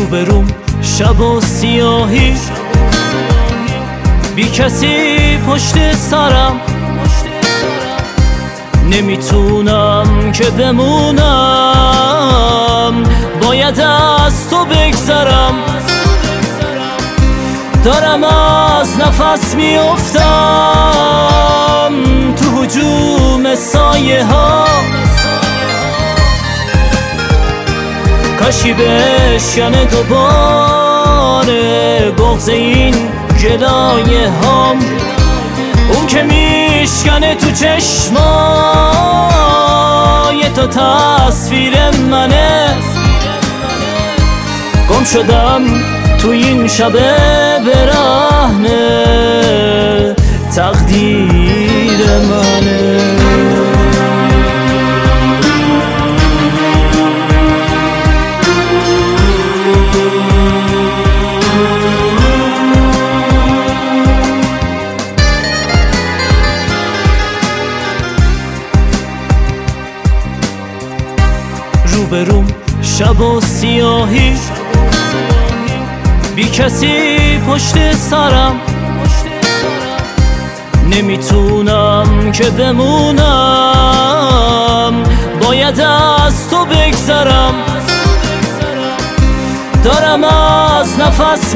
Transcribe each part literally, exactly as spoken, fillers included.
روبروم شب و سیاهی، بی کسی پشت سرم، نمیتونم که بمونم، باید از تو بگذرم. دارم از نفس میافتم تو هجوم سایه ها، کاشی بشکنه دوباره بغض این گلایه هام، اون که میشکنه تو چشمای تو تصویر منه. گم شدم تو این شب برهنه، تقدیر منه. روبروم شب و سیاهی، بی کسی پشت سرم، نمیتونم که بمونم، باید از تو بگذرم. دارم از نفس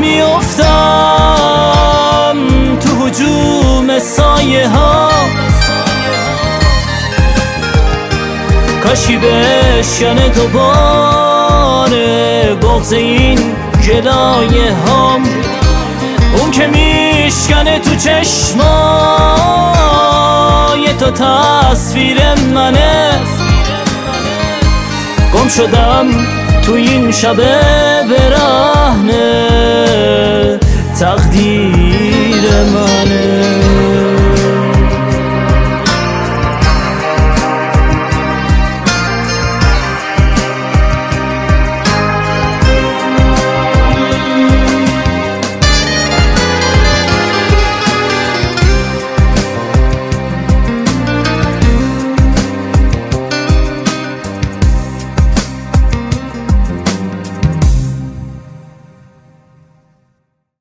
میافتم تو هجوم سایه ها، کاشی بشکنه دوباره بغض این گلایه هام، اون که میشکنه تو چشمای تو تصویر منه. گم شدم تو این شب برهنه، تقدیر منه.